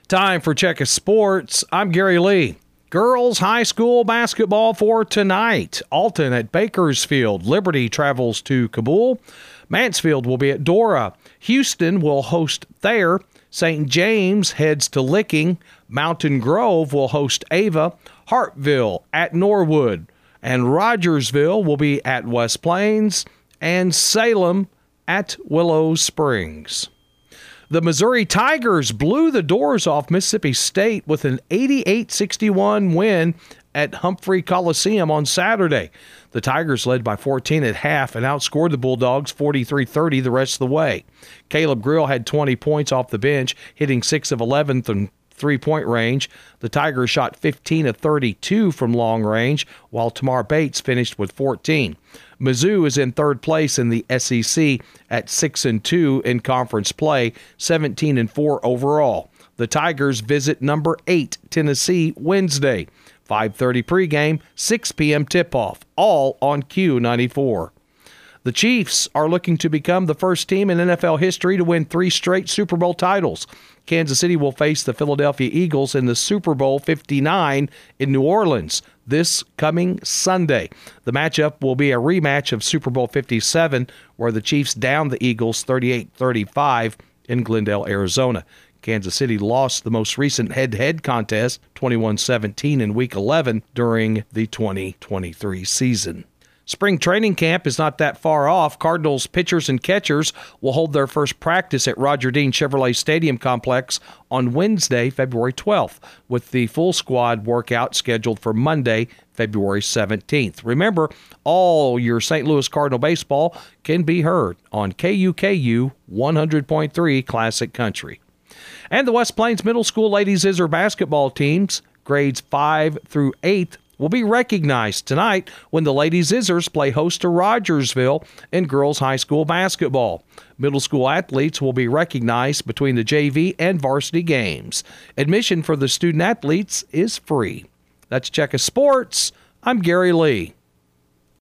Time for Check of Sports. I'm Gary Lee. Girls high school basketball for tonight. Alton at Bakersfield. Liberty travels to Kabul. Mansfield will be at Dora. Houston will host Thayer. St. James heads to Licking. Mountain Grove will host Ava. Hartville at Norwood. And Rogersville will be at West Plains. And Salem at Willow Springs. The Missouri Tigers blew the doors off Mississippi State with an 88-61 win at Humphrey Coliseum on Saturday. The Tigers led by 14 at half and outscored the Bulldogs 43-30 the rest of the way. Caleb Grill had 20 points off the bench, hitting 6 of 11 from three-point range. The Tigers shot 15 of 32 from long range, while Tamar Bates finished with 14. Mizzou is in third place in the SEC at 6-2 in conference play, 17-4 overall. The Tigers visit number 8 Tennessee Wednesday. 5:30 pregame, 6 p.m. tip-off, all on Q94. The Chiefs are looking to become the first team in NFL history to win 3 straight Super Bowl titles. Kansas City will face the Philadelphia Eagles in the Super Bowl 59 in New Orleans this coming Sunday. The matchup will be a rematch of Super Bowl 57, where the Chiefs downed the Eagles 38-35 in Glendale, Arizona. Kansas City lost the most recent head-to-head contest, 21-17 in Week 11 during the 2023 season. Spring training camp is not that far off. Cardinals pitchers and catchers will hold their first practice at Roger Dean Chevrolet Stadium Complex on Wednesday, February 12th, with the full squad workout scheduled for Monday, February 17th. Remember, all your St. Louis Cardinal baseball can be heard on KUKU 100.3 Classic Country. And the West Plains Middle School Ladies Iser basketball teams, grades 5 through 8, will be recognized tonight when the Ladies Izzers play host to Rogersville in girls high school basketball. Middle school athletes will be recognized between the JV and varsity games. Admission for the student athletes is free. That's Check of Sports. I'm Gary Lee.